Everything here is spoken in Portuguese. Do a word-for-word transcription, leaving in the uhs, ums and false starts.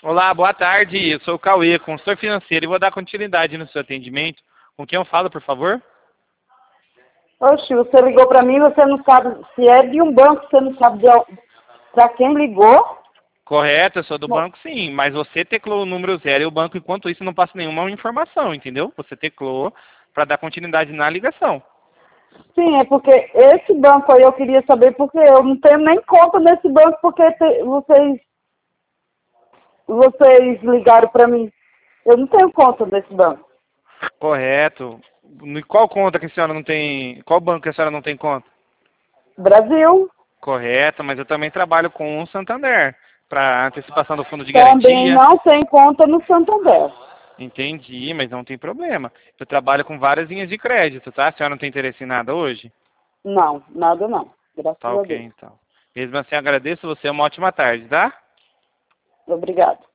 Olá, boa tarde. Eu sou o Cauê, consultor financeiro, e vou dar continuidade no seu atendimento. Com quem eu falo, por favor? Oxe, você ligou para mim, você não sabe se é de um banco, você não sabe para quem ligou? Correto, eu sou do Bom, banco, sim, mas você teclou o número zero e o banco, enquanto isso, não passa nenhuma informação, entendeu? Você teclou para dar continuidade na ligação. sim, é porque esse banco aí eu queria saber, porque eu não tenho nem conta nesse banco, porque te- vocês, vocês ligaram para mim. Eu não tenho conta nesse banco. Correto. Em qual conta que a senhora não tem... Qual banco que a senhora não tem conta? Brasil Correto, mas eu também trabalho com o Santander, para antecipação do fundo de também garantia. não tem conta no Santander. Entendi, mas não tem problema. Eu trabalho com várias linhas de crédito, tá? A senhora não tem interesse em nada hoje? Não, nada não. Graças Tá a ok, Deus. então. Mesmo assim, agradeço você. Uma ótima tarde, tá? Obrigada.